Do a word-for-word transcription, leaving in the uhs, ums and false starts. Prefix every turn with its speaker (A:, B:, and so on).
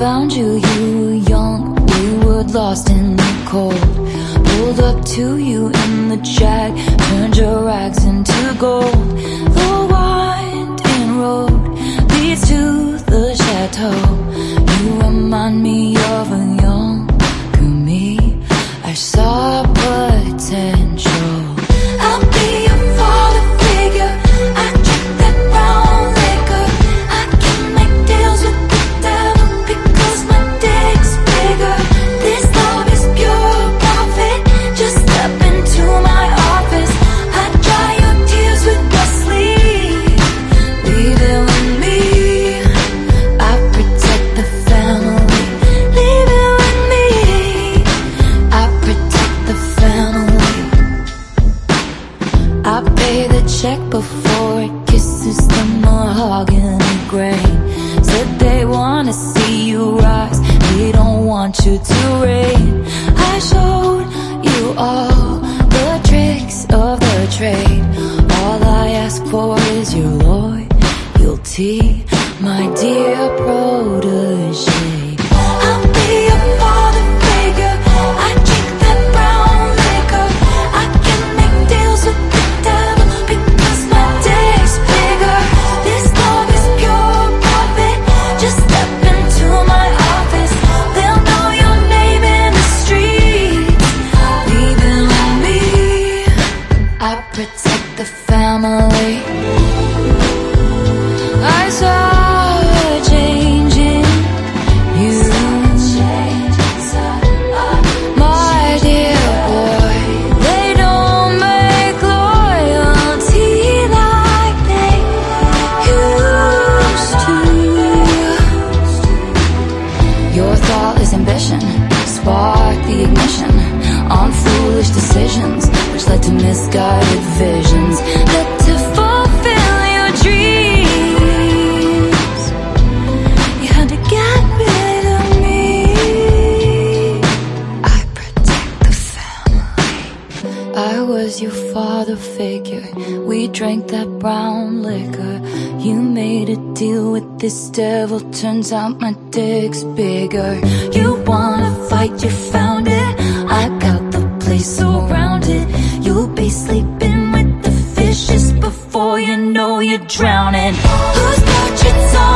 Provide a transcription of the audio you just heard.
A: found you, you were young, wayward, lost in the cold. Pulled up to you in the Jag, turned your rags into gold. The winding road leads to the chateau. You remind me of a younger me. I saw potential. I'll be your father figure. I drink that brown liquor. I can make deals with the devil because my dick's bigger. This love is pure profit. Just step into my office. I dry your tears with my sleeve. Leave it with me. I protect the family. Leave it with me. I protect the family. I pay the check before it kisses the mahogany grain. Said they wanna see you rise, they don't want you to reign. I showed you all the tricks of the trade. All I ask for is your loyalty, my dear protege. I'll be your father figure. I drink that brown liquor. I can make deals with the devil because my dick's bigger. This love is pure profit. Just step into my office. They'll know your name in the streets. Leave it with me. I protect the family. I saw a change in you, my dear boy. They don't make loyalty like they used to. Your thoughtless ambition sparked the ignition on foolish decisions, which led to misguided visions, led to fulfill your dreams. You had to get rid of me. I protect the family. I was your father figure. We drank that brown liquor. You made a deal with this devil. Turns out my dick's bigger. You wanna fight, you found it. I got the place surrounded. You'll be sleeping with the fishes before you know you're drowning. Whose portrait's on